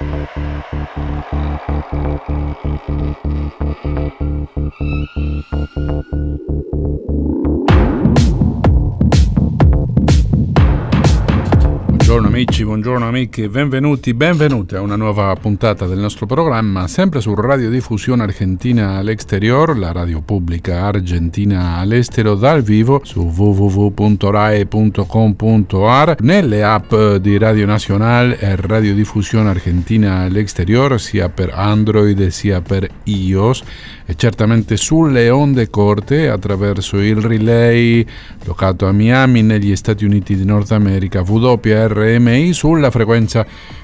Buongiorno amici, buongiorno amiche, benvenuti a una nuova puntata del nostro programma, sempre su Radiodiffusione Argentina all'Exterior, la radio pubblica argentina all'estero dal vivo su www.rai.com.ar, nelle app di Radio Nacional e Radiodiffusione Argentina all'Exterior, sia per Android sia per iOS, e certamente sulle onde corte attraverso il relay locato a Miami negli Stati Uniti di Nord America, WRMI sulla frequenza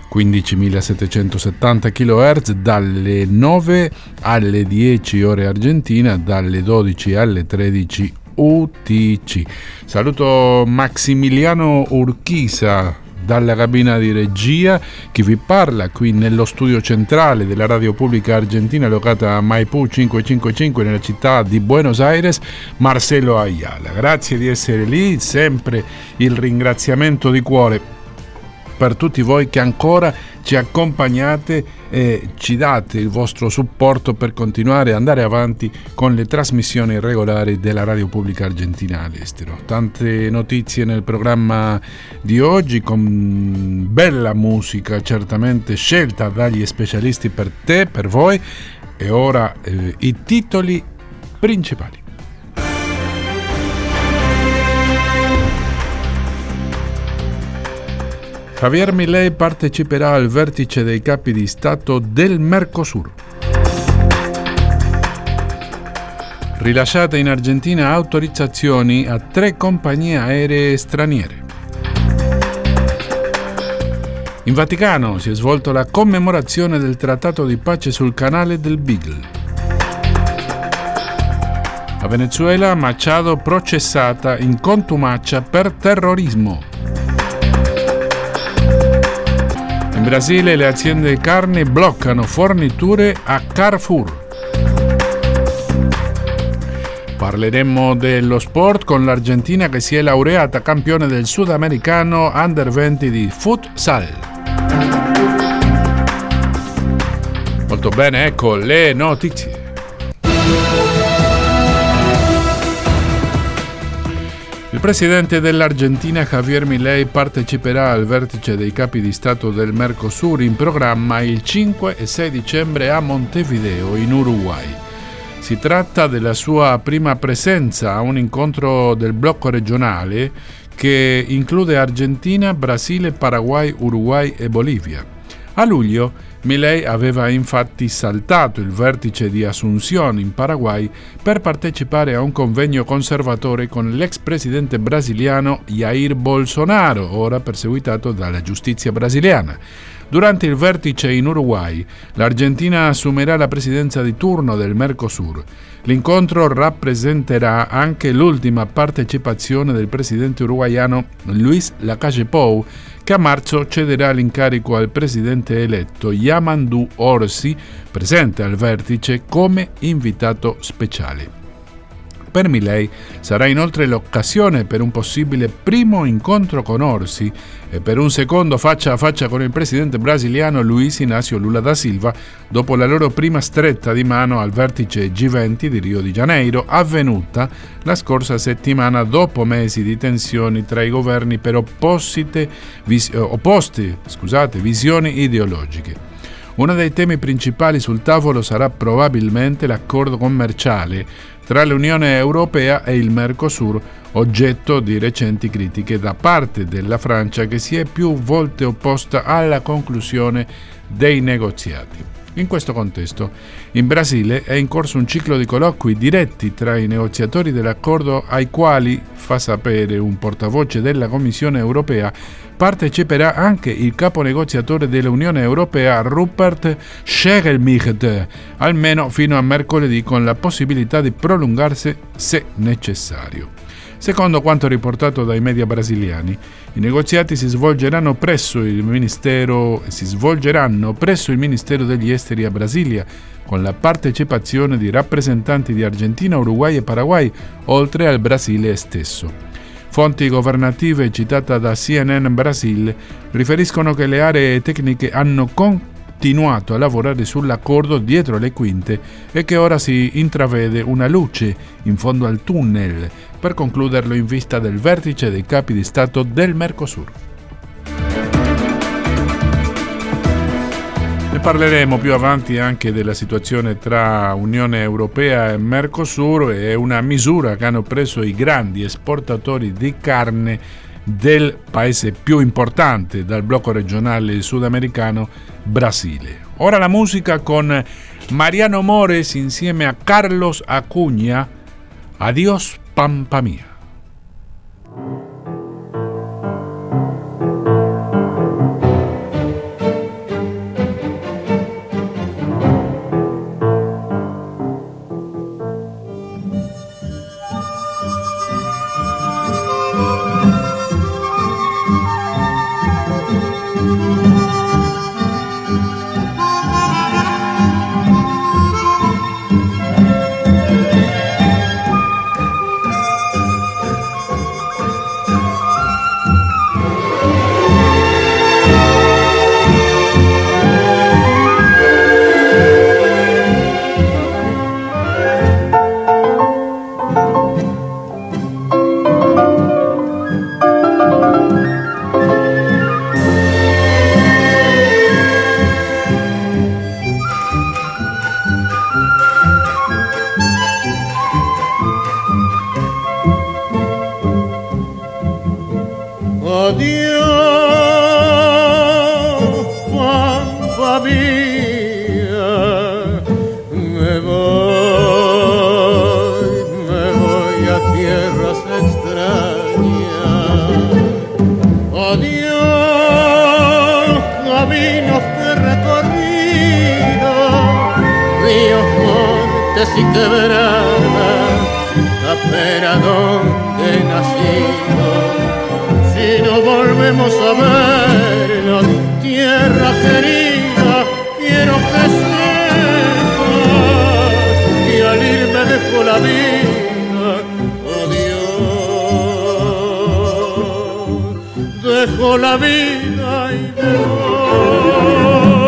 15.770 kHz dalle 9 alle 10 ore argentina, dalle 12 alle 13 UTC. Saluto Maximiliano Urquiza dalla cabina di regia, chi vi parla qui nello studio centrale della radio pubblica argentina locata a Maipú 555 nella città di Buenos Aires, Marcelo Ayala. Grazie di essere lì, sempre il ringraziamento di cuore per tutti voi che ancora ci accompagnate e ci date il vostro supporto per continuare ad andare avanti con le trasmissioni regolari della radio pubblica argentina all'estero. Tante notizie nel programma di oggi, con bella musica certamente scelta dagli specialisti per te, per voi, e ora i titoli principali. Javier Milei parteciperà al vertice dei capi di Stato del Mercosur. Rilasciate in Argentina autorizzazioni a 3 compagnie aeree straniere. In Vaticano si è svolta la commemorazione del trattato di pace sul canale del Beagle. A Venezuela, Machado processata in contumacia per terrorismo. In Brasile le aziende di carne bloccano forniture a Carrefour. Parleremo dello sport con l'Argentina che si è laureata campione del sudamericano Under 20 di futsal. Molto bene, ecco le notizie. Il presidente dell'Argentina Javier Milei parteciperà al vertice dei capi di Stato del Mercosur in programma il 5 e 6 dicembre a Montevideo, in Uruguay. Si tratta della sua prima presenza a un incontro del blocco regionale che include Argentina, Brasile, Paraguay, Uruguay e Bolivia. A luglio Milei aveva infatti saltato il vertice di Asunción in Paraguay per partecipare a un convegno conservatore con l'ex presidente brasiliano Jair Bolsonaro, ora perseguitato dalla giustizia brasiliana. Durante il vertice in Uruguay, l'Argentina assumerà la presidenza di turno del Mercosur. L'incontro rappresenterà anche l'ultima partecipazione del presidente uruguaiano Luis Lacalle Pou, che a marzo cederà l'incarico al presidente eletto Yamandu Orsi, presente al vertice come invitato speciale. Per Milei sarà inoltre l'occasione per un possibile primo incontro con Orsi e per un secondo faccia a faccia con il presidente brasiliano Luiz Inácio Lula da Silva dopo la loro prima stretta di mano al vertice G20 di Rio de Janeiro, avvenuta la scorsa settimana dopo mesi di tensioni tra i governi per opposte visioni ideologiche. Uno dei temi principali sul tavolo sarà probabilmente l'accordo commerciale tra l'Unione Europea e il Mercosur, oggetto di recenti critiche da parte della Francia, che si è più volte opposta alla conclusione dei negoziati. In questo contesto, in Brasile è in corso un ciclo di colloqui diretti tra i negoziatori dell'accordo, ai quali, fa sapere un portavoce della Commissione Europea, parteciperà anche il capo negoziatore dell'Unione Europea Rupert Schellmicht, almeno fino a mercoledì, con la possibilità di prolungarsi se necessario. Secondo quanto riportato dai media brasiliani, i negoziati si svolgeranno presso il Ministero degli Esteri a Brasilia, con la partecipazione di rappresentanti di Argentina, Uruguay e Paraguay, oltre al Brasile stesso. Fonti governative citate da CNN Brasil riferiscono che le aree tecniche hanno continuato a lavorare sull'accordo dietro le quinte e che ora si intravede una luce in fondo al tunnel per concluderlo in vista del vertice dei capi di Stato del Mercosur. Ne parleremo più avanti anche della situazione tra Unione Europea e Mercosur e una misura che hanno preso i grandi esportatori di carne del paese più importante dal blocco regionale sudamericano, Brasile. Ora la musica con Mariano Mores insieme a Carlos Acuña, Adiós Pampa Mía. Y quebradas, apenas donde he nacido. Si no volvemos a vernos, tierra querida, quiero que sepas que al irme dejo la vida. Oh Dios, dejo la vida y me voy.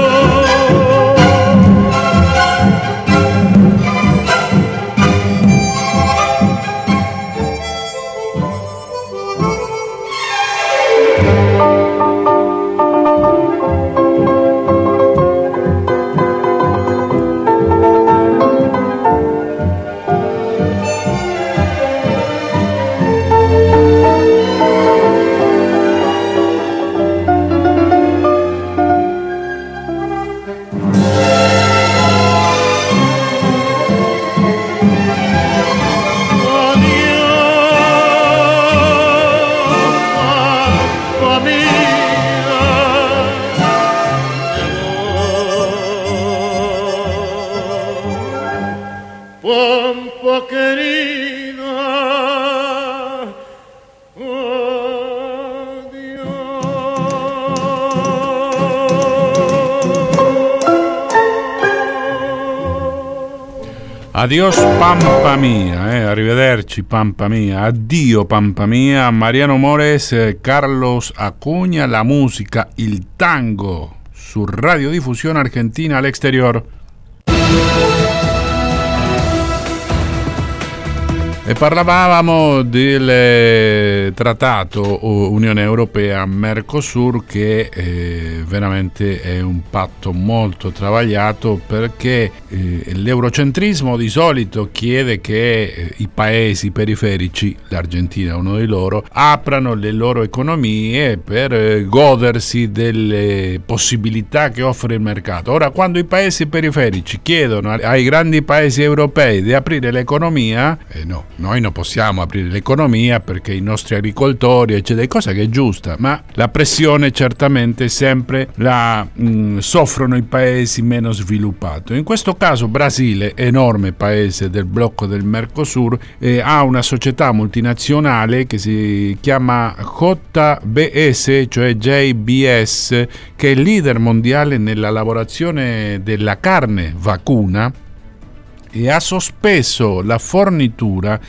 Adiós Pampa Mía, arrivederci Pampa Mía, addio Pampa Mía, Mariano Mores, Carlos Acuña, la musica, il tango su Radiodiffusione Argentina al Exterior. E parlavamo del trattato Unione Europea-Mercosur che veramente è un patto molto travagliato perché l'eurocentrismo di solito chiede che i paesi periferici, l'Argentina è uno di loro, aprano le loro economie per godersi delle possibilità che offre il mercato. Ora, quando i paesi periferici chiedono ai grandi paesi europei di aprire l'economia, no. Noi non possiamo aprire l'economia perché i nostri agricoltori, eccetera, cosa che è giusta, ma la pressione certamente sempre la soffrono i paesi meno sviluppati. In questo caso Brasile, enorme paese del blocco del Mercosur, ha una società multinazionale che si chiama JBS, cioè JBS, che è il leader mondiale nella lavorazione della carne vacuna, e ha sospeso la fornitura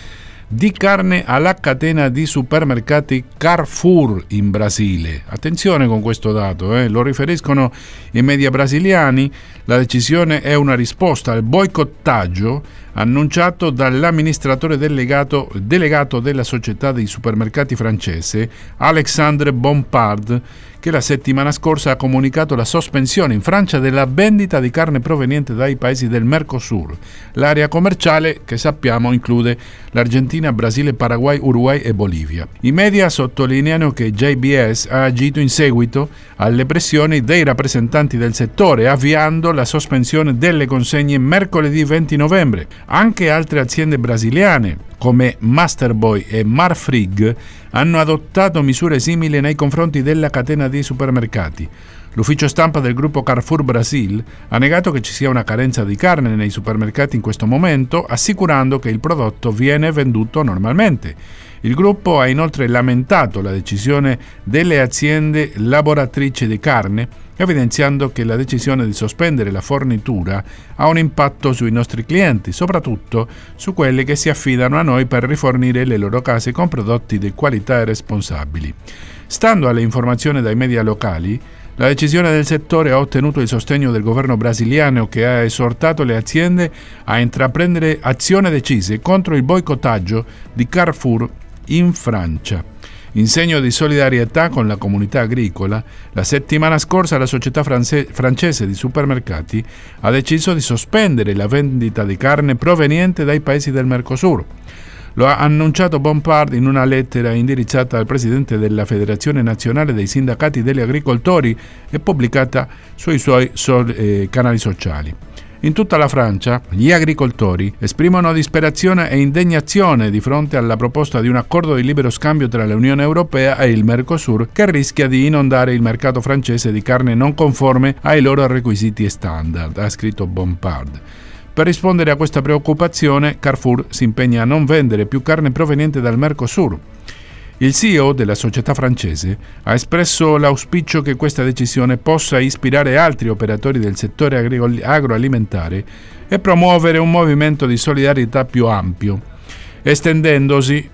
di carne alla catena di supermercati Carrefour in Brasile. Attenzione con questo dato, lo riferiscono i media brasiliani. La decisione è una risposta al boicottaggio annunciato dall'amministratore delegato della società dei supermercati francese, Alexandre Bompard, che la settimana scorsa ha comunicato la sospensione in Francia della vendita di carne proveniente dai paesi del Mercosur. L'area commerciale, che sappiamo, include l'Argentina, Brasile, Paraguay, Uruguay e Bolivia. I media sottolineano che JBS ha agito in seguito alle pressioni dei rappresentanti del settore, avviando la sospensione delle consegne mercoledì 20 novembre. Anche altre aziende brasiliane, come Masterboy e Marfrig, hanno adottato misure simili nei confronti della catena di supermercati. L'ufficio stampa del gruppo Carrefour Brasil ha negato che ci sia una carenza di carne nei supermercati in questo momento, assicurando che il prodotto viene venduto normalmente. Il gruppo ha inoltre lamentato la decisione delle aziende laboratrici di carne, evidenziando che la decisione di sospendere la fornitura ha un impatto sui nostri clienti, soprattutto su quelli che si affidano a noi per rifornire le loro case con prodotti di qualità e responsabili. Stando alle informazioni dai media locali, la decisione del settore ha ottenuto il sostegno del governo brasiliano, che ha esortato le aziende a intraprendere azioni decise contro il boicottaggio di Carrefour in Francia. In segno di solidarietà con la comunità agricola, la settimana scorsa la società francese di supermercati ha deciso di sospendere la vendita di carne proveniente dai paesi del Mercosur. Lo ha annunciato Bompard in una lettera indirizzata al presidente della Federazione Nazionale dei Sindacati degli Agricoltori e pubblicata sui suoi canali sociali. In tutta la Francia, gli agricoltori esprimono disperazione e indignazione di fronte alla proposta di un accordo di libero scambio tra l'Unione Europea e il Mercosur, che rischia di inondare il mercato francese di carne non conforme ai loro requisiti e standard, ha scritto Bompard. Per rispondere a questa preoccupazione, Carrefour si impegna a non vendere più carne proveniente dal Mercosur. Il CEO della società francese ha espresso l'auspicio che questa decisione possa ispirare altri operatori del settore agroalimentare e promuovere un movimento di solidarietà più ampio, estendendosi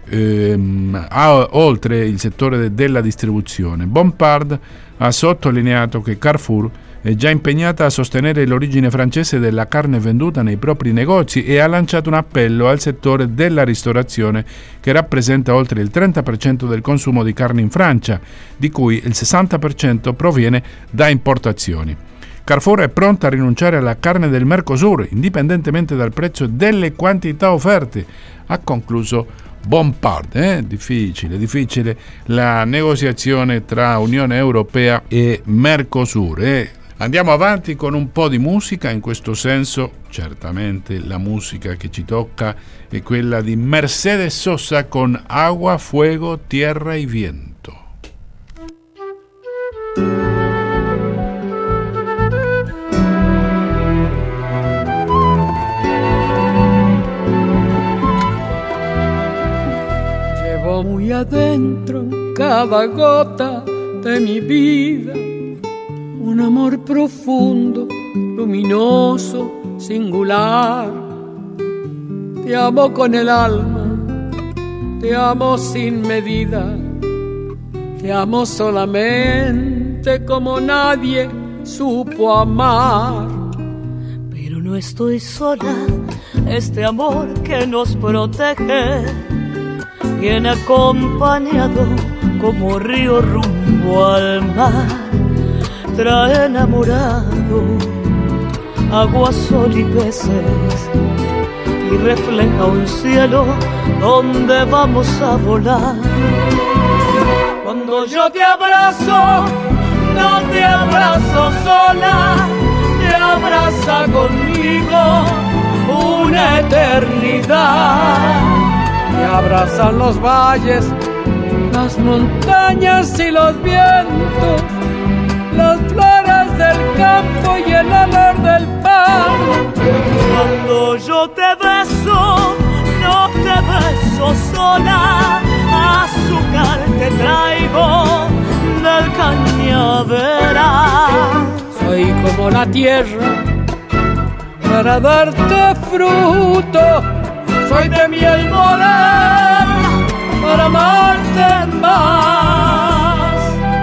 oltre il settore della distribuzione. Bompard ha sottolineato che Carrefour è già impegnata a sostenere l'origine francese della carne venduta nei propri negozi e ha lanciato un appello al settore della ristorazione, che rappresenta oltre il 30% del consumo di carne in Francia, di cui il 60% proviene da importazioni. Carrefour è pronta a rinunciare alla carne del Mercosur, indipendentemente dal prezzo e delle quantità offerte, ha concluso Bompard. Difficile la negoziazione tra Unione Europea e Mercosur. Andiamo avanti con un po' di musica. In questo senso, certamente la musica che ci tocca è quella di Mercedes Sosa con Agua, Fuego, Tierra y Viento. Llevo muy adentro cada gota de mi vida, un amor profundo, luminoso, singular. Te amo con el alma, te amo sin medida, te amo solamente como nadie supo amar. Pero no estoy sola, este amor que nos protege viene acompañado como río rumbo al mar. Trae enamorado agua, sol y peces y refleja un cielo donde vamos a volar. Cuando yo te abrazo, no te abrazo sola, te abraza conmigo una eternidad. Te abrazan los valles, las montañas y los vientos, las flores del campo y el olor del pan. Cuando yo te beso, no te beso sola, azúcar te traigo del cañaveral. Soy como la tierra para darte fruto soy de miel morena para amarte más.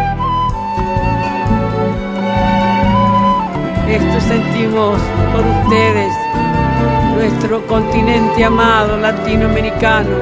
Esto sentimos por ustedes, nuestro continente amado latinoamericano.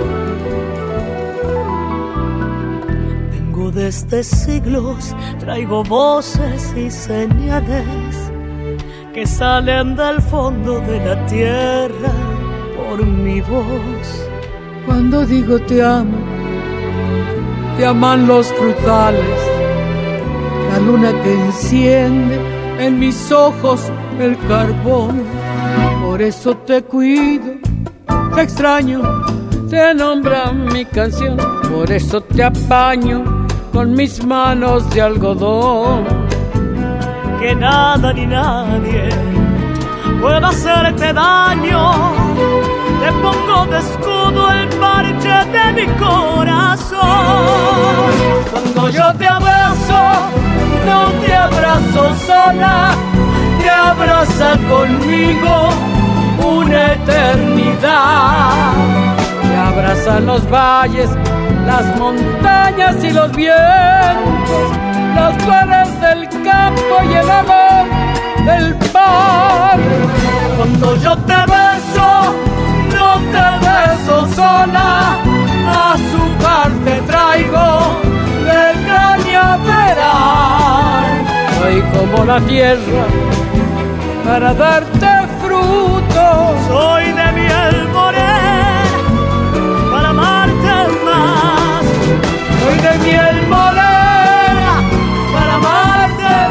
Vengo desde siglos, traigo voces y señales que salen del fondo de la tierra por mi voz. Cuando digo te amo, te aman los frutales, la luna que enciende en mis ojos el carbón. Por eso te cuido, te extraño, te nombra mi canción. Por eso te apaño con mis manos de algodón. Que nada ni nadie pueda hacerte daño. Te pongo de escudo el parche de mi corazón. Cuando yo te abrazo, no te abrazo sola, te abraza conmigo una eternidad. Te abrazan los valles, las montañas y los vientos, las flores del campo y el amor del mar. Cuando yo te beso, no te beso sola, azúcar te traigo del cañaveral. Soy como la tierra para darte fruto. Soy de miel morena para amarte más. Soy de miel morena para amarte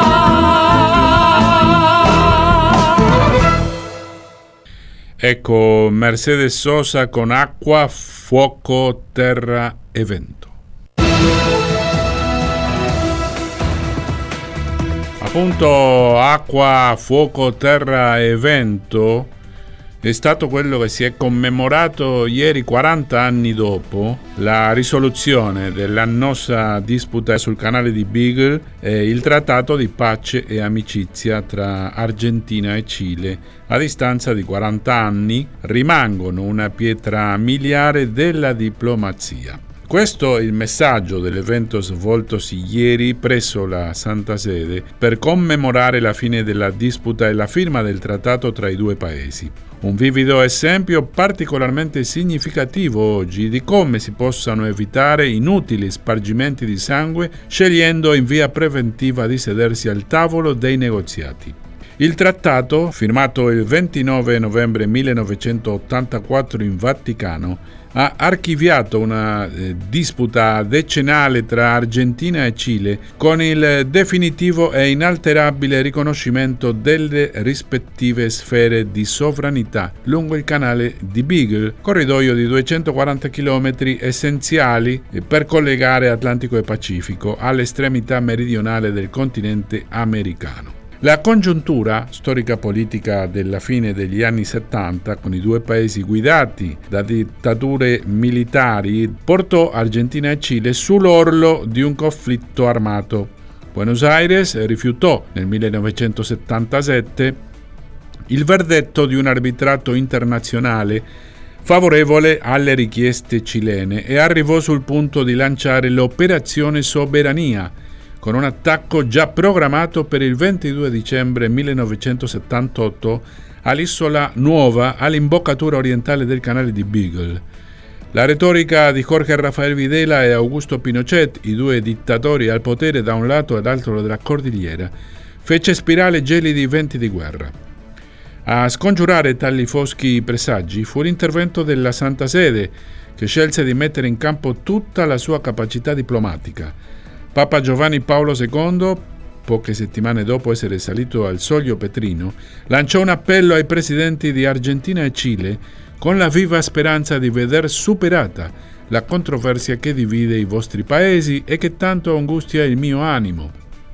más. Ecco Mercedes Sosa con Acqua, Fuoco, Terra e Vento. Appunto Acqua, Fuoco, Terra e Vento è stato quello che si è commemorato ieri, 40 anni dopo la risoluzione dell'annosa disputa sul canale di Beagle e il trattato di pace e amicizia tra Argentina e Cile. A distanza di 40 anni rimangono una pietra miliare della diplomazia. Questo è il messaggio dell'evento svoltosi ieri presso la Santa Sede per commemorare la fine della disputa e la firma del trattato tra i due paesi. Un vivido esempio particolarmente significativo oggi di come si possano evitare inutili spargimenti di sangue scegliendo in via preventiva di sedersi al tavolo dei negoziati. Il trattato, firmato il 29 novembre 1984 in Vaticano, ha archiviato una disputa decennale tra Argentina e Cile con il definitivo e inalterabile riconoscimento delle rispettive sfere di sovranità lungo il canale di Beagle, corridoio di 240 km essenziali per collegare Atlantico e Pacifico all'estremità meridionale del continente americano. La congiuntura storica-politica della fine degli anni 70, con i due paesi guidati da dittature militari, portò Argentina e Cile sull'orlo di un conflitto armato. Buenos Aires rifiutò nel 1977 il verdetto di un arbitrato internazionale favorevole alle richieste cilene e arrivò sul punto di lanciare l'operazione Soberania, con un attacco già programmato per il 22 dicembre 1978 all'Isola Nuova, all'imboccatura orientale del canale di Beagle. La retorica di Jorge Rafael Videla e Augusto Pinochet, i due dittatori al potere da un lato e dall'altro della cordigliera, fece spirare gelidi venti di guerra. A scongiurare tali foschi presagi fu l'intervento della Santa Sede, che scelse di mettere in campo tutta la sua capacità diplomatica. Papa Giovanni Paolo II, poche settimane dopo essere salito al soglio petrino, lanciò un appello ai presidenti di Argentina e Cile con la viva speranza di veder superata la controversia che divide i vostri paesi e che tanto angustia il mio animo.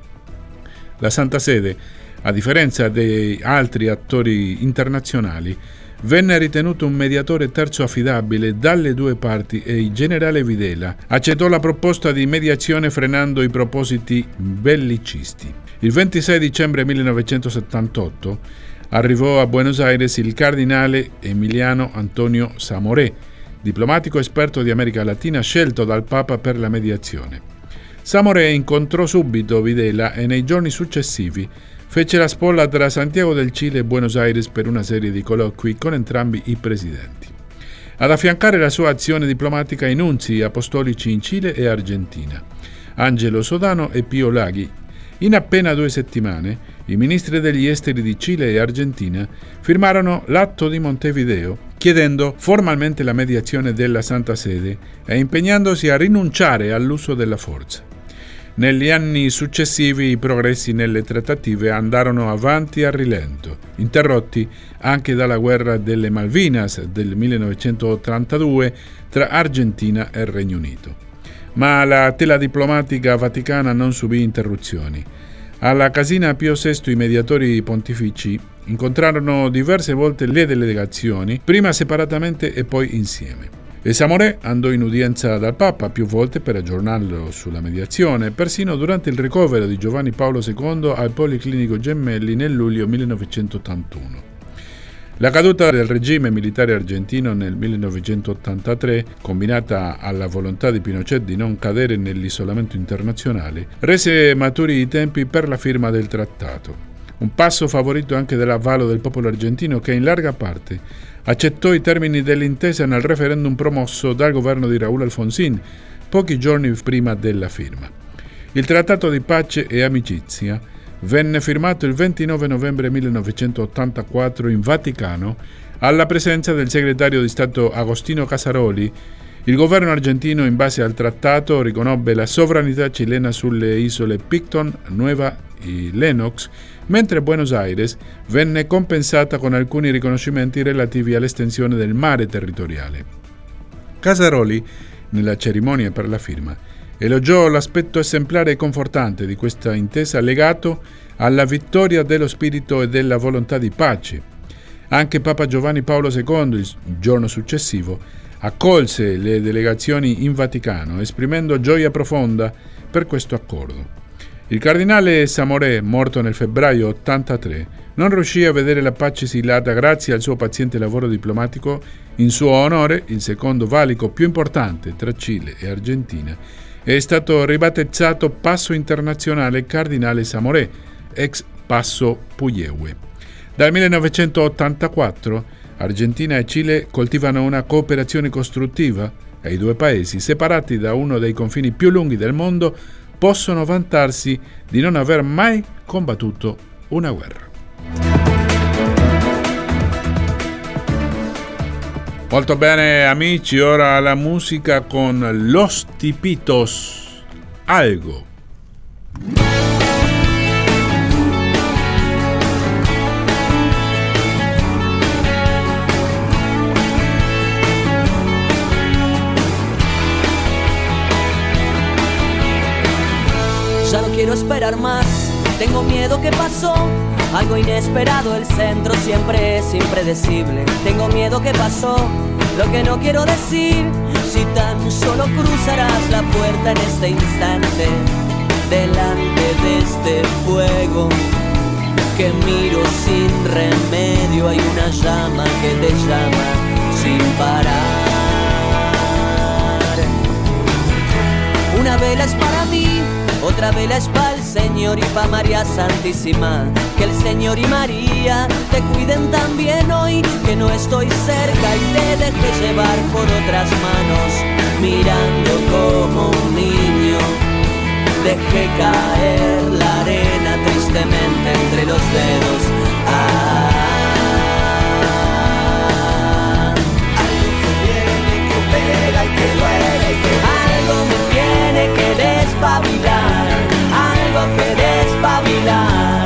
La Santa Sede, a differenza dei altri attori internazionali, venne ritenuto un mediatore terzo affidabile dalle due parti e il generale Videla accettò la proposta di mediazione frenando i propositi bellicisti. Il 26 dicembre 1978 arrivò a Buenos Aires il cardinale Emiliano Antonio Samoré, diplomatico esperto di America Latina scelto dal Papa per la mediazione. Samoré incontrò subito Videla e nei giorni successivi fece la spolla tra Santiago del Cile e Buenos Aires per una serie di colloqui con entrambi i presidenti. Ad affiancare la sua azione diplomatica i nunzi apostolici in Cile e Argentina, Angelo Sodano e Pio Laghi. In appena 2 settimane, i ministri degli esteri di Cile e Argentina firmarono l'Atto di Montevideo, chiedendo formalmente la mediazione della Santa Sede e impegnandosi a rinunciare all'uso della forza. Negli anni successivi i progressi nelle trattative andarono avanti a rilento, interrotti anche dalla guerra delle Malvinas del 1982 tra Argentina e Regno Unito. Ma la tela diplomatica vaticana non subì interruzioni. Alla Casina Pio VI i mediatori pontifici incontrarono diverse volte le delegazioni, prima separatamente e poi insieme. E Samoré andò in udienza dal Papa più volte per aggiornarlo sulla mediazione, persino durante il ricovero di Giovanni Paolo II al Policlinico Gemelli nel luglio 1981. La caduta del regime militare argentino nel 1983, combinata alla volontà di Pinochet di non cadere nell'isolamento internazionale, rese maturi i tempi per la firma del trattato. Un passo favorito anche dall'avvallo del popolo argentino che in larga parte accettò i termini dell'intesa nel referendum promosso dal governo di Raúl Alfonsín pochi giorni prima della firma. Il trattato di pace e amicizia venne firmato il 29 novembre 1984 in Vaticano alla presenza del segretario di Stato Agostino Casaroli. Il governo argentino, in base al trattato, riconobbe la sovranità cilena sulle isole Picton, Nueva e Lennox, mentre Buenos Aires venne compensata con alcuni riconoscimenti relativi all'estensione del mare territoriale. Casaroli, nella cerimonia per la firma, elogiò l'aspetto esemplare e confortante di questa intesa legato alla vittoria dello spirito e della volontà di pace. Anche Papa Giovanni Paolo II, il giorno successivo, accolse le delegazioni in Vaticano, esprimendo gioia profonda per questo accordo. Il cardinale Samoré, morto nel febbraio 83, non riuscì a vedere la pace siglata grazie al suo paziente lavoro diplomatico. In suo onore, il secondo valico più importante tra Cile e Argentina è stato ribattezzato Passo Internazionale Cardinale Samoré, ex Passo Puyehue. Dal 1984 Argentina e Cile coltivano una cooperazione costruttiva e i due paesi, separati da uno dei confini più lunghi del mondo, possono vantarsi di non aver mai combattuto una guerra. Molto bene amici, ora la musica con Los Tipitos, Algo. Ya no quiero esperar más, tengo miedo que pasó algo inesperado, el centro siempre es impredecible. Tengo miedo que pasó lo que no quiero decir, si tan solo cruzarás la puerta en este instante, delante de este fuego que miro sin remedio. Hay una llama que te llama sin parar. Una vela es para mí, otra vela es para el Señor y para María Santísima. Que el Señor y María te cuiden también hoy, que no estoy cerca y te deje llevar por otras manos. Mirando como un niño, dejé caer la arena tristemente entre los dedos. Algo que viene, que pega y que duele y que algo me tiene que despabilar, algo que despabilar.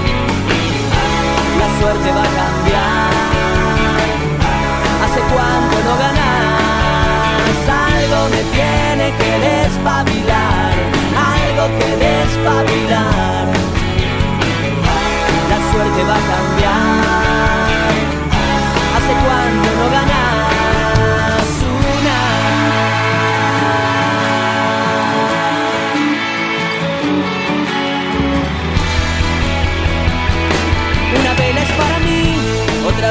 La suerte va a cambiar. ¿Hace cuánto no ganás? Algo me tiene que despabilar, algo que despabilar. La suerte va a cambiar. ¿Hace cuánto no ganás una? Una vela es para mí,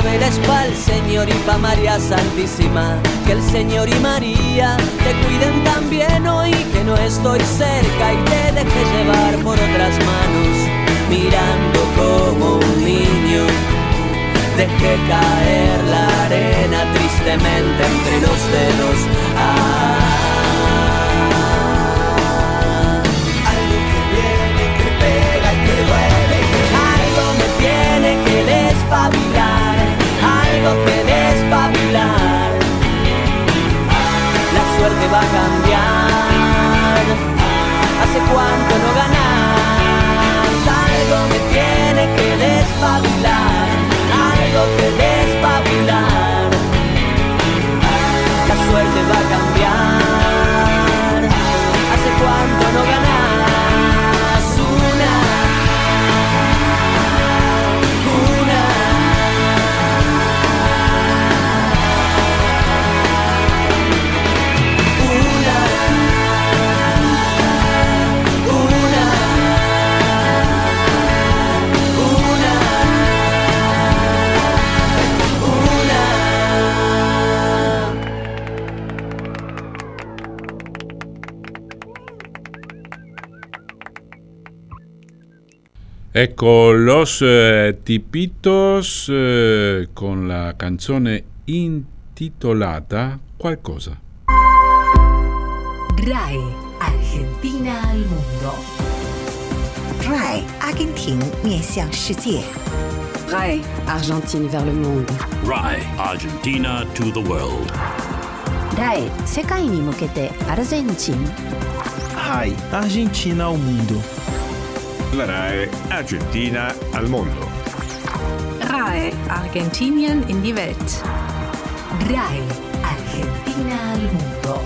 velas pa'l Señor y pa' María Santísima. Que el Señor y María te cuiden también hoy que no estoy cerca y te deje llevar por otras manos, mirando como un niño. Dejé caer la arena tristemente entre los dedos. Algo que viene, que pega y que duele. Algo me tiene que despabilar. Algo que despabilar. La suerte va a cambiar. ¿Hace cuánto no ganás? Algo me tiene que despabilar. Algo que despabilar. La suerte va a cambiar. ¿Hace cuánto no ganás? Una. Ecco Los Tipitos con la canzone intitolata Qualcosa. RAI, Argentina al mundo. RAI, Argentina 面向世界。 RAI, Argentine vers le monde. RAI, Argentina to the world. RAI, 世界に向けてアルゼンチン。 RAI, Argentina al mundo. La RAI Argentina al mondo. RAI Argentinien in die Welt. RAI Argentina al mundo.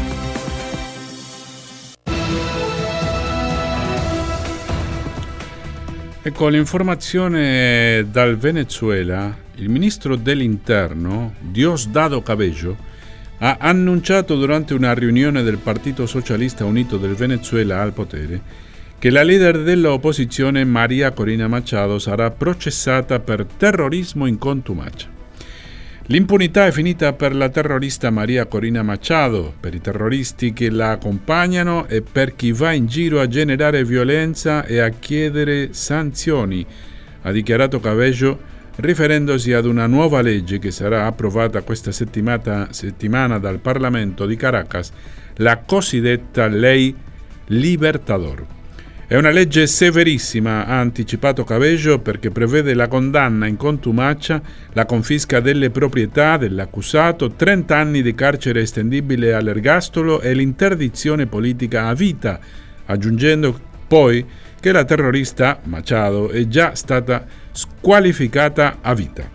Ecco l'informazione dal Venezuela. Il ministro dell'Interno, Diosdado Cabello, ha annunciato durante una riunione del Partito Socialista Unito del Venezuela al potere che la leader dell'opposizione María Corina Machado sarà processata per terrorismo in contumacia. L'impunità è finita per la terrorista María Corina Machado, per i terroristi che la accompagnano e per chi va in giro a generare violenza e a chiedere sanzioni, ha dichiarato Cabello, riferendosi ad una nuova legge che sarà approvata questa settimana dal Parlamento di Caracas, la cosiddetta Ley Libertador. È una legge severissima, ha anticipato Cabello, perché prevede la condanna in contumacia, la confisca delle proprietà dell'accusato, 30 anni di carcere estendibile all'ergastolo e l'interdizione politica a vita, aggiungendo poi che la terrorista Machado è già stata squalificata a vita.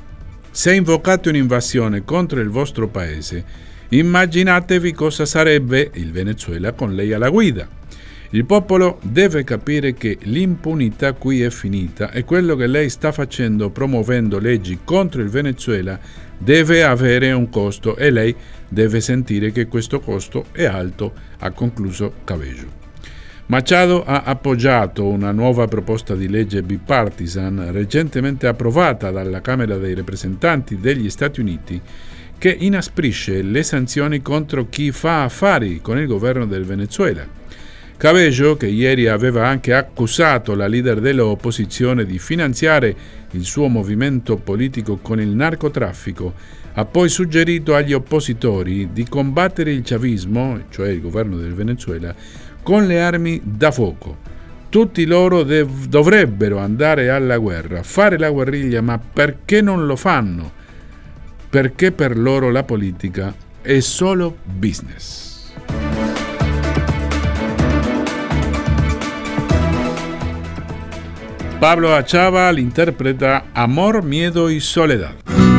Se invocate un'invasione contro il vostro paese, immaginatevi cosa sarebbe il Venezuela con lei alla guida. Il popolo deve capire che l'impunità qui è finita e quello che lei sta facendo promuovendo leggi contro il Venezuela deve avere un costo e lei deve sentire che questo costo è alto, ha concluso Cabello. Machado ha appoggiato una nuova proposta di legge bipartisan recentemente approvata dalla Camera dei rappresentanti degli Stati Uniti che inasprisce le sanzioni contro chi fa affari con il governo del Venezuela. Cabello, che ieri aveva anche accusato la leader dell'opposizione di finanziare il suo movimento politico con il narcotraffico, ha poi suggerito agli oppositori di combattere il chavismo, cioè il governo del Venezuela, con le armi da fuoco. Tutti loro dovrebbero andare alla guerra, fare la guerriglia, ma perché non lo fanno? Perché per loro la politica è solo business. Pablo Achával interpreta Amor, Miedo y Soledad.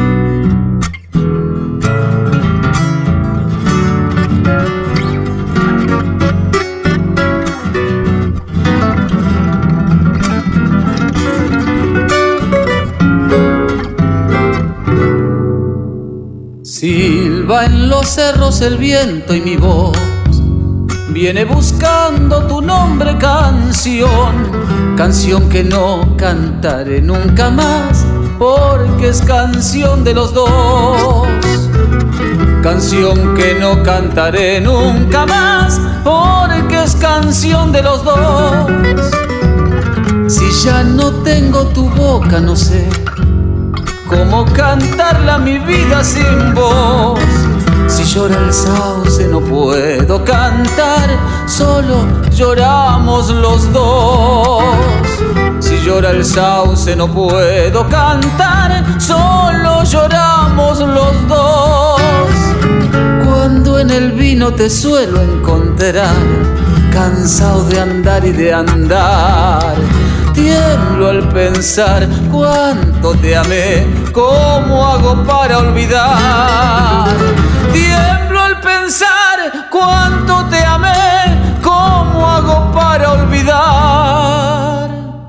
Silba en los cerros el viento y mi voz viene buscando tu nombre, canción, canción que no cantaré nunca más, porque es canción de los dos. Canción que no cantaré nunca más, porque es canción de los dos. Si ya no tengo tu boca, no sé cómo cantarla mi vida sin voz. Si llora el sauce no puedo cantar, solo lloramos los dos. Si llora el sauce no puedo cantar, solo lloramos los dos. Cuando en el vino te suelo encontrar, cansado de andar y de andar, tiemblo al pensar cuánto te amé, cómo hago para olvidar. Tiemblo al pensar cuánto te amé, cómo hago para olvidar.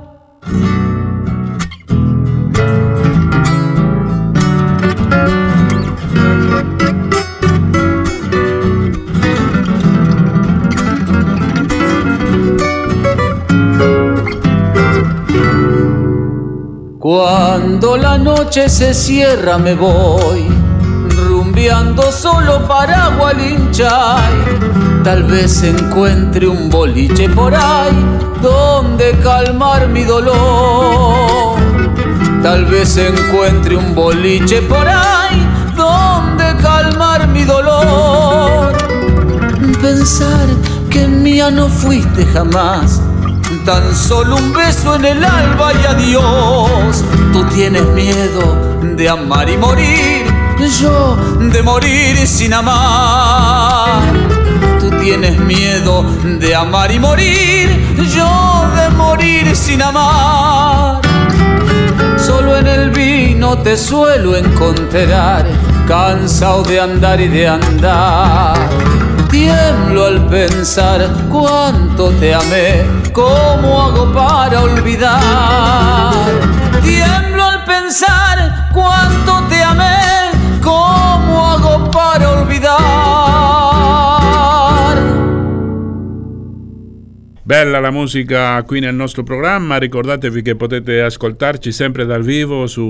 Cuando la noche se cierra me voy, rumbeando solo para Gualinchay. Tal vez encuentre un boliche por ahí donde calmar mi dolor. Tal vez encuentre un boliche por ahí donde calmar mi dolor. Pensar que mía no fuiste jamás, tan solo un beso en el alba y adiós. Tú tienes miedo de amar y morir, yo de morir sin amar. Tú tienes miedo de amar y morir, yo de morir sin amar. Solo en el vino te suelo encontrar, cansado de andar y de andar. Tiemblo al pensar cuánto te amé, cómo hago para olvidar. Tiemblo al pensar cuánto te amé, cómo hago para olvidar. Bella la musica qui nel nostro programma, ricordatevi che potete ascoltarci sempre dal vivo su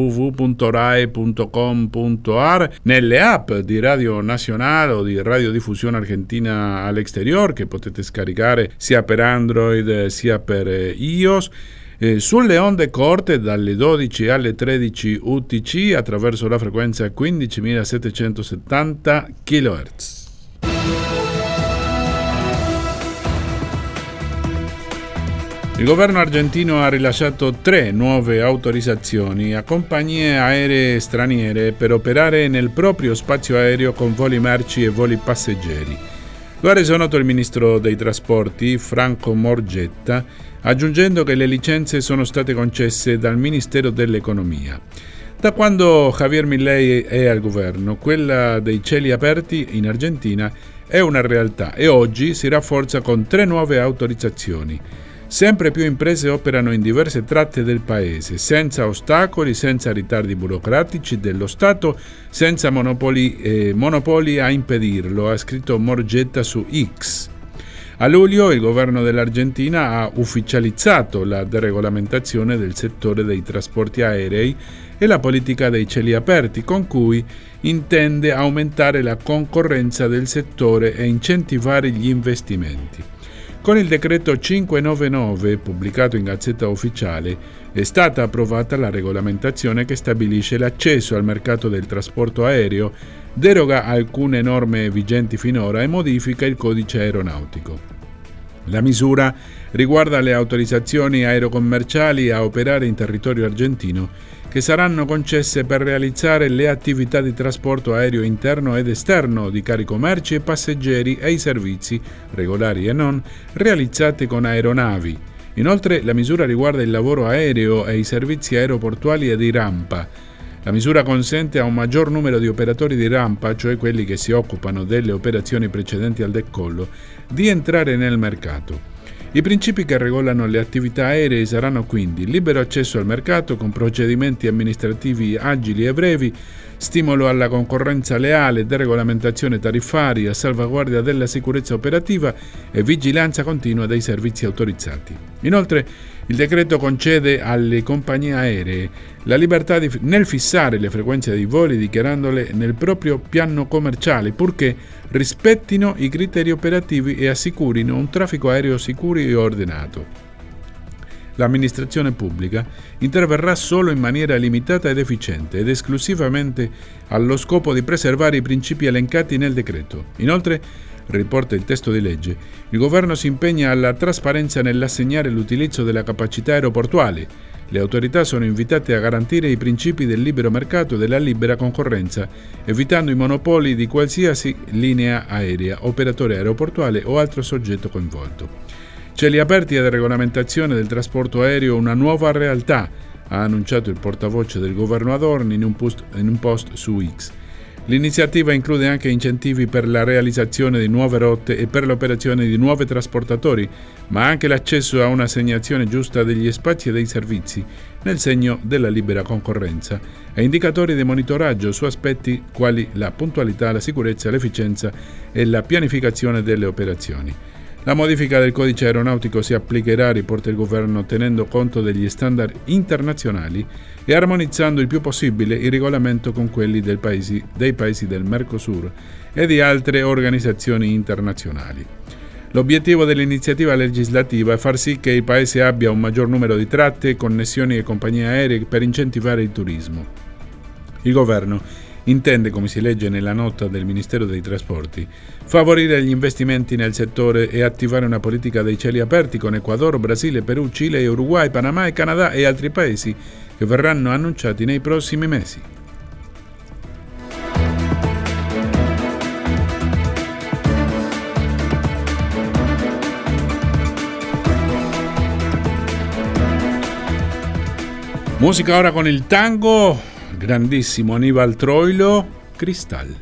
www.rai.com.ar, nelle app di Radio Nacional o di Radiodiffusione Argentina al Exterior, che potete scaricare sia per Android sia per iOS, sulle onde corte dalle 12 alle 13 UTC attraverso la frequenza 15.770 kHz. Il governo argentino ha rilasciato 3 nuove autorizzazioni a compagnie aeree straniere per operare nel proprio spazio aereo con voli merci e voli passeggeri. Lo ha reso noto il ministro dei trasporti, Franco Morgetta, aggiungendo che le licenze sono state concesse dal Ministero dell'Economia. Da quando Javier Milei è al governo, quella dei cieli aperti in Argentina è una realtà e oggi si rafforza con 3 nuove autorizzazioni. Sempre più imprese operano in diverse tratte del paese, senza ostacoli, senza ritardi burocratici dello Stato, senza monopoli a impedirlo, ha scritto Morgetta su X. A luglio il governo dell'Argentina ha ufficializzato la deregolamentazione del settore dei trasporti aerei e la politica dei cieli aperti, con cui intende aumentare la concorrenza del settore e incentivare gli investimenti. Con il decreto 599, pubblicato in Gazzetta Ufficiale, è stata approvata la regolamentazione che stabilisce l'accesso al mercato del trasporto aereo, deroga alcune norme vigenti finora e modifica il codice aeronautico. La misura riguarda le autorizzazioni aerocommerciali a operare in territorio argentino, che saranno concesse per realizzare le attività di trasporto aereo interno ed esterno di carico merci e passeggeri e i servizi, regolari e non, realizzati con aeronavi. Inoltre la misura riguarda il lavoro aereo e i servizi aeroportuali e di rampa. La misura consente a un maggior numero di operatori di rampa, cioè quelli che si occupano delle operazioni precedenti al decollo, di entrare nel mercato. I principi che regolano le attività aeree saranno quindi libero accesso al mercato con procedimenti amministrativi agili e brevi, stimolo alla concorrenza leale, deregolamentazione tariffaria, salvaguardia della sicurezza operativa e vigilanza continua dei servizi autorizzati. Inoltre, Il decreto concede alle compagnie aeree la libertà nel fissare le frequenze dei voli dichiarandole nel proprio piano commerciale, purché rispettino i criteri operativi e assicurino un traffico aereo sicuro e ordinato. L'amministrazione pubblica interverrà solo in maniera limitata ed efficiente ed esclusivamente allo scopo di preservare i principi elencati nel decreto. Inoltre, riporta il testo di legge, il governo si impegna alla trasparenza nell'assegnare l'utilizzo della capacità aeroportuale. Le autorità sono invitate a garantire i principi del libero mercato e della libera concorrenza, evitando i monopoli di qualsiasi linea aerea, operatore aeroportuale o altro soggetto coinvolto. Cieli aperti ed regolamentazione del trasporto aereo, una nuova realtà, ha annunciato il portavoce del governo Adorni in un post su X. L'iniziativa include anche incentivi per la realizzazione di nuove rotte e per l'operazione di nuovi trasportatori, ma anche l'accesso a un'assegnazione giusta degli spazi e dei servizi, nel segno della libera concorrenza, e indicatori di monitoraggio su aspetti quali la puntualità, la sicurezza, l'efficienza e la pianificazione delle operazioni. La modifica del codice aeronautico si applicherà, riporta il governo, tenendo conto degli standard internazionali e armonizzando il più possibile il regolamento con quelli dei paesi del Mercosur e di altre organizzazioni internazionali. L'obiettivo dell'iniziativa legislativa è far sì che il Paese abbia un maggior numero di tratte, connessioni e compagnie aeree per incentivare il turismo. Il governo intende, come si legge nella nota del Ministero dei Trasporti, favorire gli investimenti nel settore e attivare una politica dei cieli aperti con Ecuador, Brasile, Perù, Cile, Uruguay, Panama e Canada e altri paesi che verranno annunciati nei prossimi mesi. Musica ora con il tango. Grandissimo Aníbal Troilo, Cristal.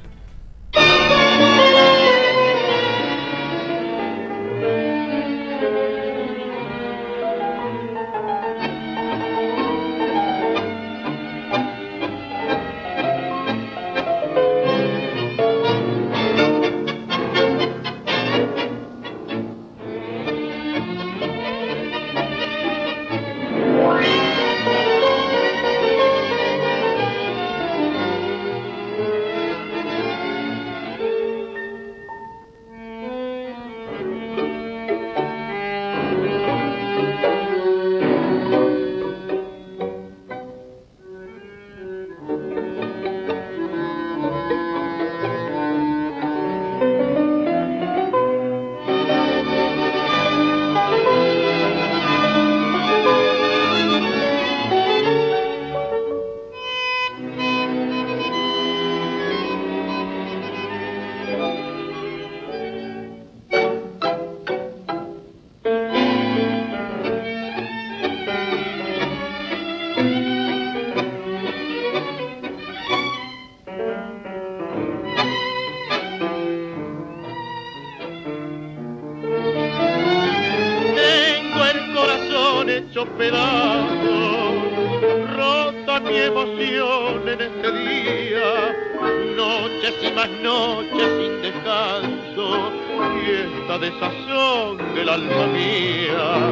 hecho pedazos, rota mi emoción en este día, noches y más noches sin descanso, y esta desazón del alma mía.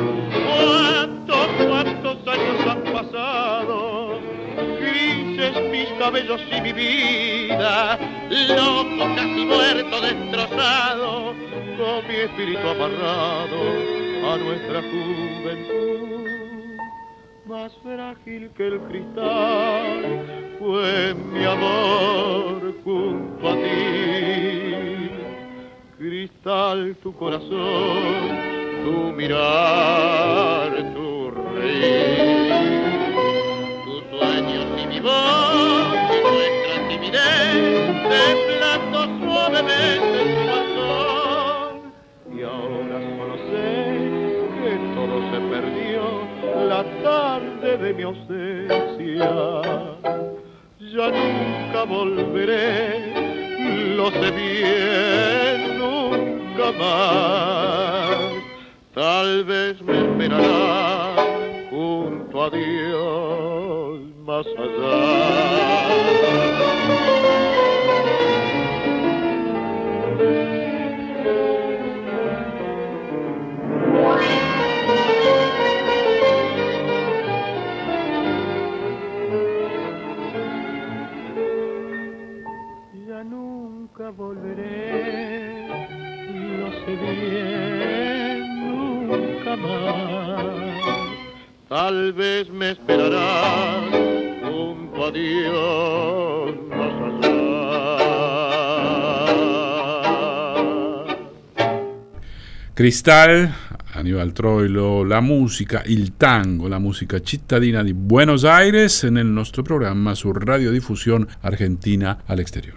¿Cuántos años han pasado? Grises mis cabellos y mi vida, loco, casi muerto, destrozado, con mi espíritu amarrado a nuestra juventud. Más frágil que el cristal fue mi amor junto a ti. Cristal, tu corazón, tu mirar, tu reír, tus sueños y mi voz y nuestra timidez, temblando suavemente en tu balcón. Y ahora solo sé que todo se perdió la tarde de mi ausencia. Ya nunca volveré, lo sé bien, nunca más. Tal vez me esperará junto a Dios más allá. volveré, lo sé bien, nunca más. Tal vez me esperarás junto a Dios más allá. Cristal, Aníbal Troilo, la musica, il tango, la musica cittadina di Buenos Aires nel nostro programma su Radiodiffusione Argentina al Exterior.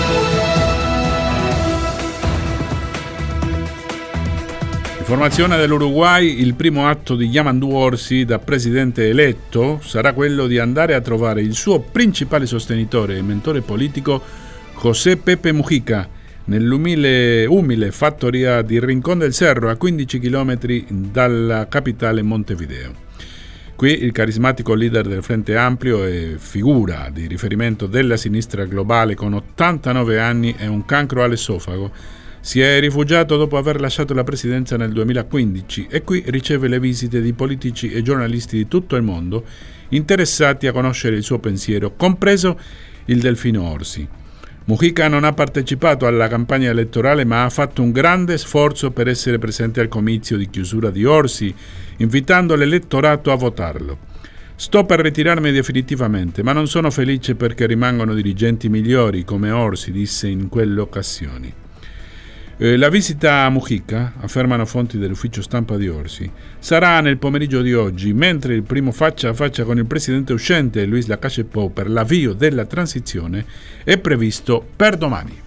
Informazione dell'Uruguay: il primo atto di Yamandu Orsi da presidente eletto sarà quello di andare a trovare il suo principale sostenitore e mentore politico José Pepe Mujica nell'umile fattoria di Rincón del Cerro, a 15 km dalla capitale Montevideo. Qui il carismatico leader del Frente Amplio e figura di riferimento della sinistra globale con 89 anni e un cancro all'esofago si è rifugiato dopo aver lasciato la presidenza nel 2015 e qui riceve le visite di politici e giornalisti di tutto il mondo interessati a conoscere il suo pensiero, compreso il Delfino Orsi. Mujica non ha partecipato alla campagna elettorale, ma ha fatto un grande sforzo per essere presente al comizio di chiusura di Orsi, invitando l'elettorato a votarlo. Sto per ritirarmi definitivamente, ma non sono felice perché rimangono dirigenti migliori come Orsi, disse in quelle occasioni. La visita a Mujica, affermano fonti dell'ufficio stampa di Orsi, sarà nel pomeriggio di oggi, mentre il primo faccia a faccia con il presidente uscente Luis Lacalle Pou per l'avvio della transizione è previsto per domani.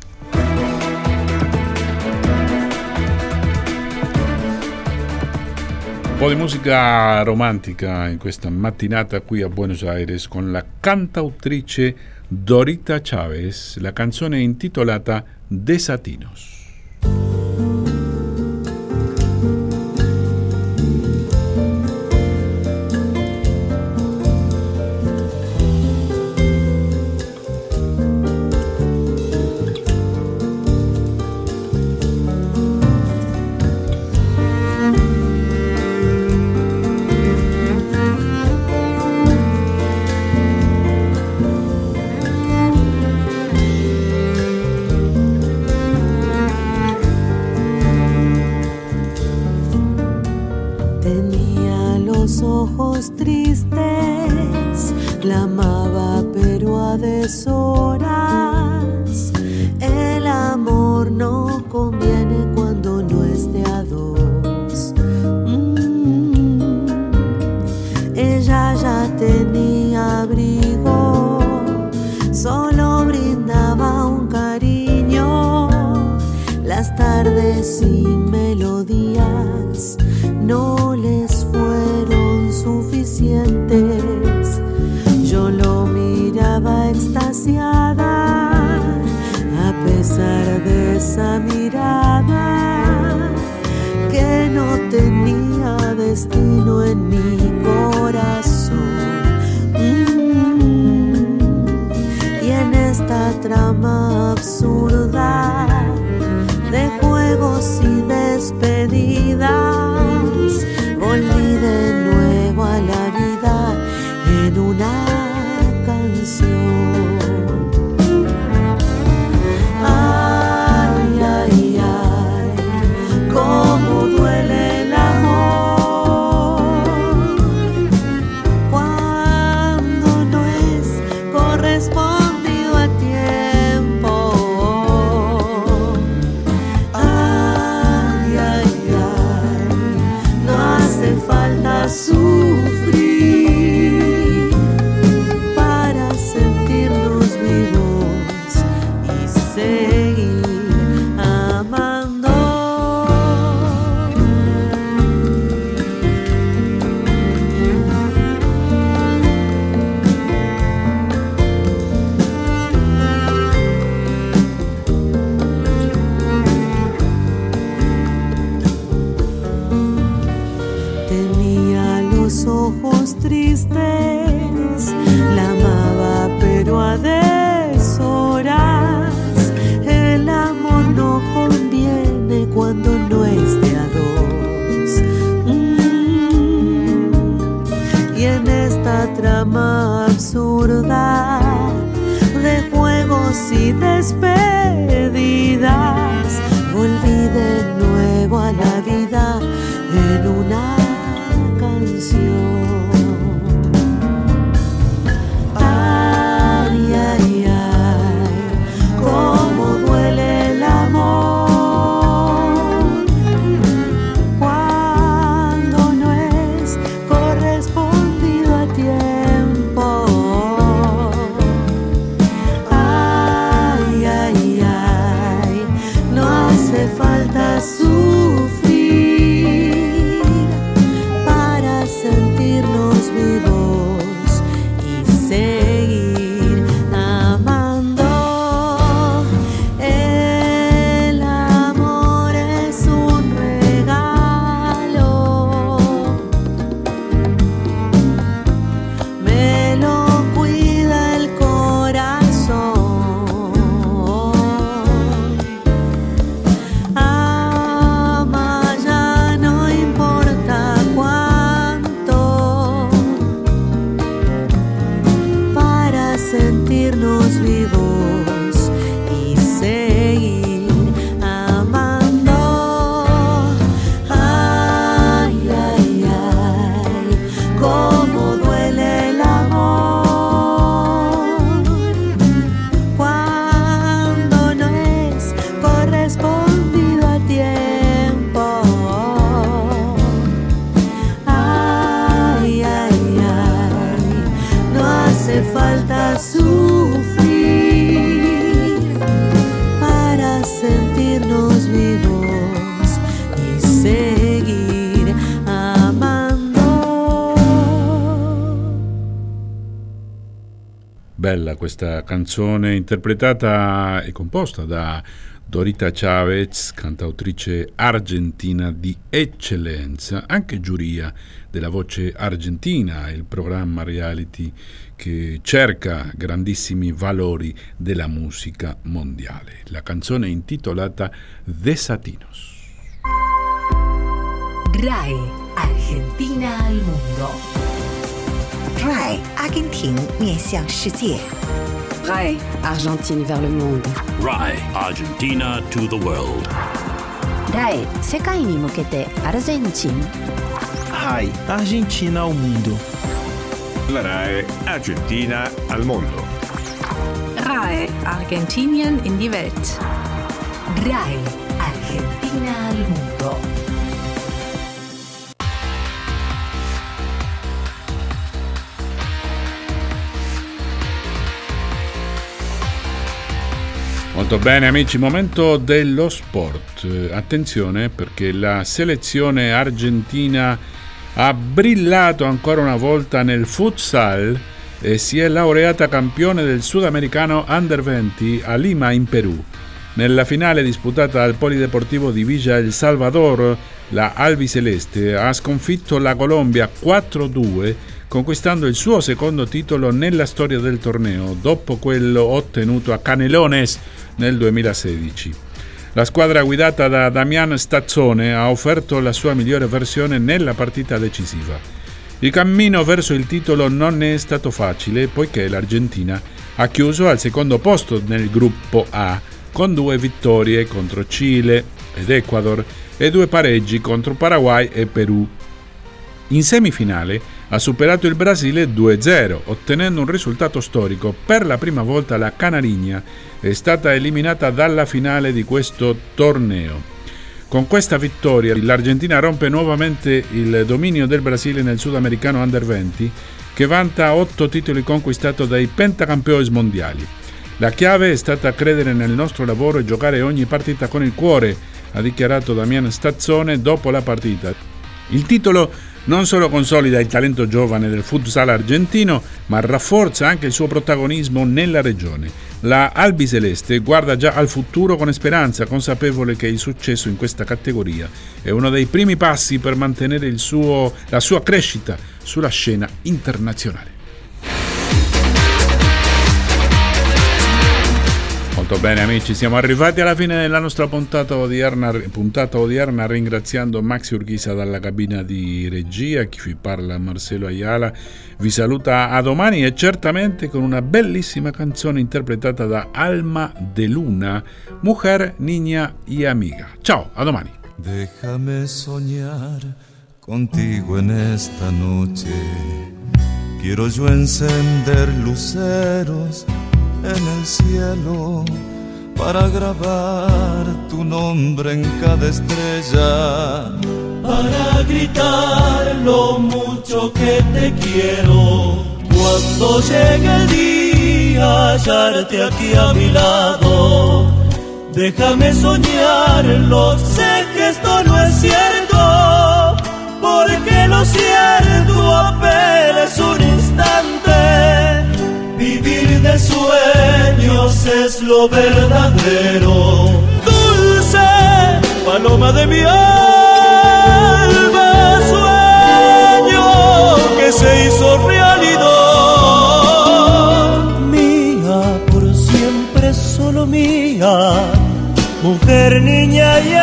Un po' di musica romantica in questa mattinata qui a Buenos Aires con la cantautrice Dorita Chávez, la canzone intitolata Desatinos. Tristes, la amaba pero a deshoras. El amor no conviene cuando no es de a dos. Ella ya tenía abrigo, solo brindaba un cariño. Las tardes sin melodías no les fueron suficientes. Yo lo miraba extasiada, a pesar de esa mirada que no tenía destino en mi corazón. Y en esta trama absurda de juegos y despedidas, volví de nuevo a la vida en una canción. Ay, ay, ay, cómo duele el amor cuando no es correspondido a tiempo. Ay, ay, ay, no hace falta sufrir para sentirnos vivos y seguir amando. Tenía los ojos tristes, la amaba pero a deshoras. El amor no conviene cuando no es de a dos. Y en esta trama absurda de juegos adiós y despedidas. Volví de nuevo a la vida en una canción. Ay, ay, ay, cómo duele el amor cuando no es correspondido a tiempo. Ay, ay, ay, no hace falta sufrir para sentirnos vivos y seguir amando. El amor es un regalo, me lo cuida el corazón. Ama, ya no importa cuánto, para sentirnos vivos y seguir amando. Ay, ay, ay, cómo duele el amor cuando no es correspondido a tiempo. Ay, ay, ay, no hace falta sufrir para sentirnos vivos y seguir amando. Bella questa canzone, interpretata e composta da Dorita Chavez, cantautrice argentina di eccellenza, anche giuria della Voce Argentina, il programma reality che cerca grandissimi valori della musica mondiale. La canzone è intitolata Desatinos. RAI Argentina al mundo. RAI 阿根廷面向世界。 RAI Argentine vers le monde. RAI Argentina to the world. RAI 世界に向けてアルゼンチン。 RAI Argentina al mundo. La RAI Argentina al mondo. RAI Argentinien in die Welt. RAI Argentina al mundo. Molto bene amici, momento dello sport. Attenzione perché la selezione argentina ha brillato ancora una volta nel futsal e si è laureata campione del sudamericano Under 20 a Lima in Perù. Nella finale disputata al Polideportivo di Villa El Salvador, la albiceleste ha sconfitto la Colombia 4-2, conquistando il suo secondo titolo nella storia del torneo, dopo quello ottenuto a Canelones nel 2016. La squadra guidata da Damián Stazzone ha offerto la sua migliore versione nella partita decisiva. Il cammino verso il titolo non è stato facile, poiché l'Argentina ha chiuso al secondo posto nel gruppo A, con 2 vittorie contro Cile ed Ecuador e 2 pareggi contro Paraguay e Perù. In semifinale ha superato il Brasile 2-0, ottenendo un risultato storico. Per la prima volta la Canariña è stata eliminata dalla finale di questo torneo. Con questa vittoria l'Argentina rompe nuovamente il dominio del Brasile nel sudamericano Under 20, che vanta 8 titoli conquistati dai pentacampioni mondiali. La chiave è stata credere nel nostro lavoro e giocare ogni partita con il cuore, ha dichiarato Damián Stazzone dopo la partita. Il titolo non solo consolida il talento giovane del futsal argentino, ma rafforza anche il suo protagonismo nella regione. La albiceleste guarda già al futuro con speranza, consapevole che il successo in questa categoria è uno dei primi passi per mantenere la sua crescita sulla scena internazionale. Molto bene amici, siamo arrivati alla fine della nostra puntata odierna, ringraziando Maxi Urquiza dalla cabina di regia, chi vi parla Marcelo Ayala, vi saluta a domani e certamente con una bellissima canzone interpretata da Alma de Luna, Mujer, Niña y Amiga. Ciao, a domani. Déjame soñar contigo en esta noche, quiero yo encender luceros en el cielo para grabar tu nombre en cada estrella, para gritar lo mucho que te quiero. Cuando llegue el día, hallarte aquí a mi lado. Déjame soñarlo, sé que esto no es cierto, porque lo cierto apenas un instante. Vivir de sueños es lo verdadero. Dulce paloma de mi alma, sueño que se hizo realidad. Mía, por siempre solo mía, mujer, niña y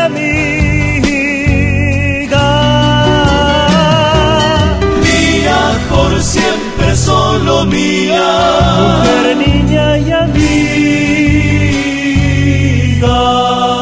amiga. Mía, por siempre solo mía, mujer, niña y amiga.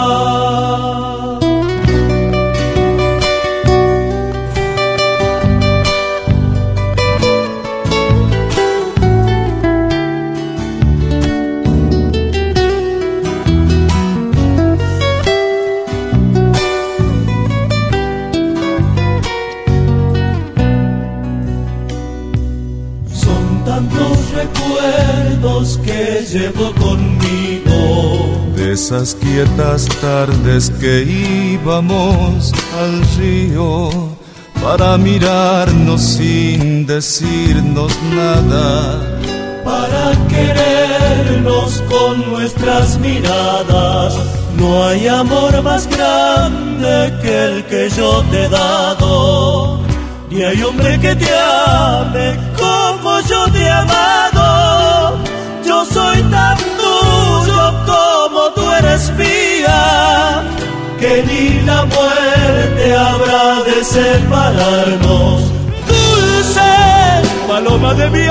Recuerdos que llevo conmigo, de esas quietas tardes que íbamos al río para mirarnos sin decirnos nada, para querernos con nuestras miradas. No hay amor más grande que el que yo te he dado, ni hay hombre que te ame como yo te he amado. Yo soy tan tuyo como tú eres mía, que ni la muerte habrá de separarnos. Dulce paloma de mi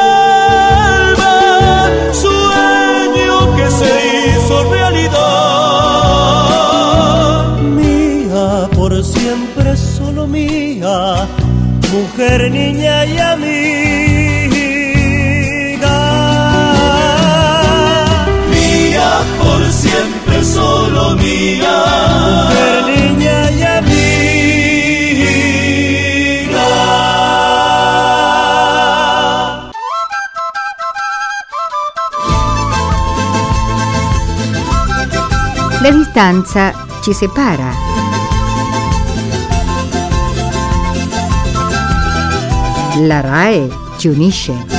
alma, sueño que se hizo realidad. Mía, por siempre solo mía, mujer, niña y amiga. Mía, por siempre solo mía, mujer, niña y amiga. La distanza ci separa. La RAE ci unisce.